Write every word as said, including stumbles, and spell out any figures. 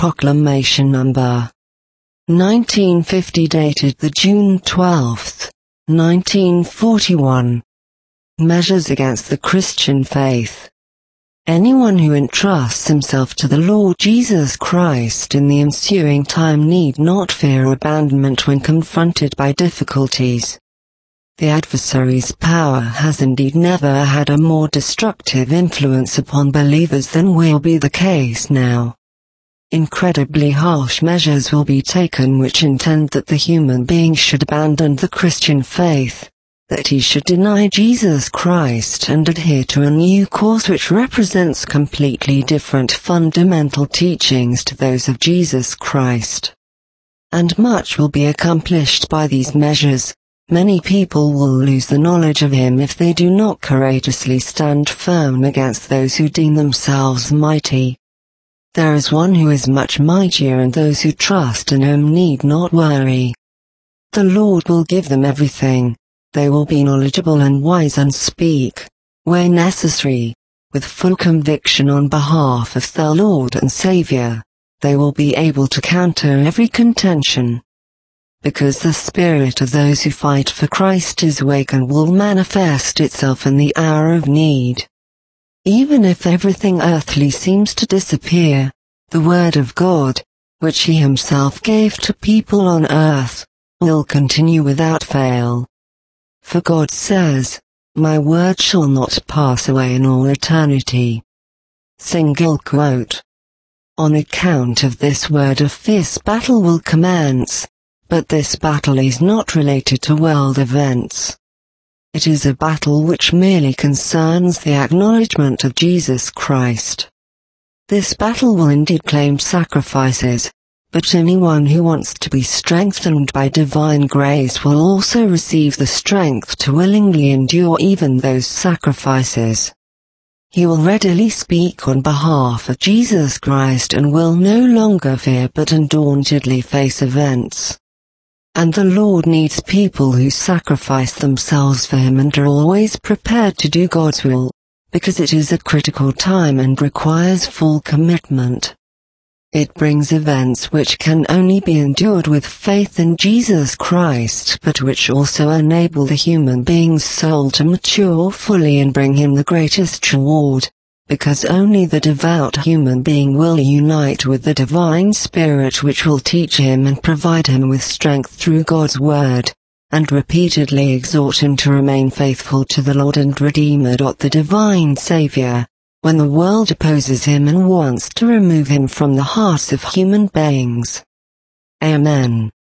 Proclamation Number nineteen fifty, dated the June twelfth, nineteen forty-one. Measures against the Christian faith. Anyone who entrusts himself to the Lord Jesus Christ in the ensuing time need not fear abandonment when confronted by difficulties. The adversary's power has indeed never had a more destructive influence upon believers than will be the case now. Incredibly harsh measures will be taken which intend that the human being should abandon the Christian faith, that he should deny Jesus Christ and adhere to a new course which represents completely different fundamental teachings to those of Jesus Christ. And much will be accomplished by these measures. Many people will lose the knowledge of him if they do not courageously stand firm against those who deem themselves mighty. There is one who is much mightier, and those who trust in him need not worry. The Lord will give them everything. They will be knowledgeable and wise and speak, where necessary, with full conviction on behalf of their Lord and Savior. They will be able to counter every contention, because the spirit of those who fight for Christ is awake and will manifest itself in the hour of need. Even if everything earthly seems to disappear, the Word of God, which He Himself gave to people on earth, will continue without fail. For God says, "My word shall not pass away in all eternity." Single quote. On account of this word, a fierce battle will commence. But this battle is not related to world events. It is a battle which merely concerns the acknowledgement of Jesus Christ. This battle will indeed claim sacrifices, but anyone who wants to be strengthened by divine grace will also receive the strength to willingly endure even those sacrifices. He will readily speak on behalf of Jesus Christ and will no longer fear but undauntedly face events. And the Lord needs people who sacrifice themselves for Him and are always prepared to do God's will, because it is a critical time and requires full commitment. It brings events which can only be endured with faith in Jesus Christ, but which also enable the human being's soul to mature fully and bring him the greatest reward, because only the devout human being will unite with the divine Spirit which will teach him and provide him with strength through God's Word, and repeatedly exhort him to remain faithful to the Lord and Redeemer. The divine Saviour, when the world opposes him and wants to remove him from the hearts of human beings. Amen.